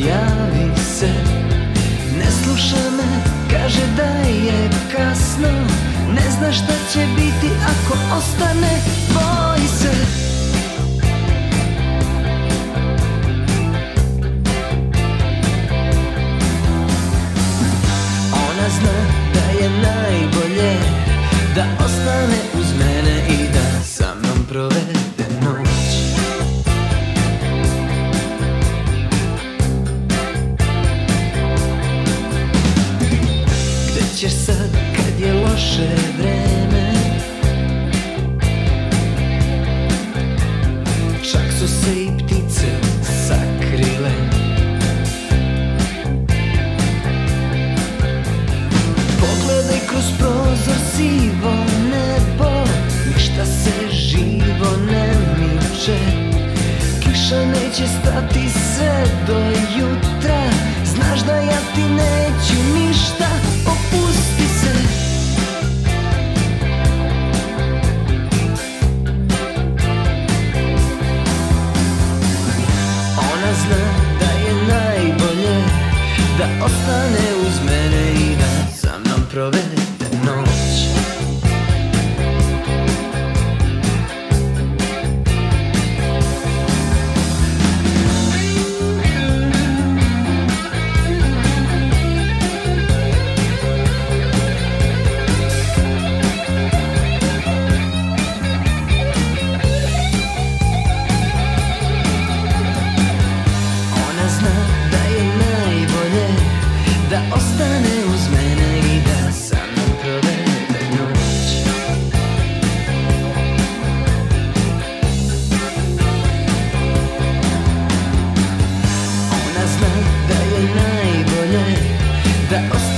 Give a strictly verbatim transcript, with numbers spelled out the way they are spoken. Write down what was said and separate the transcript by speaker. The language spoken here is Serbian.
Speaker 1: javi se. Ne sluša me, kaže da je kasno. Ne zna šta će biti ako ostane, boji se. Ona zna da je najbolje da ostane uz mene i da sa mnom provede noć. Gde ćeš sad kad je loše vreme? Čak su se i ptice sakrile. Pogledaj kroz prozor, sivo nebo, ništa se živo ne miče. Kiša neće stati sve do jutra. Znaš da ja ti neću ništa, opusti se. Ona zna da je najbolje da ostane uz mene i da sa mnom provede noć. Ona zna da je najbolje da ostane uz mene i da sa mnom provede noć. Ona zna da je najbolje da ostane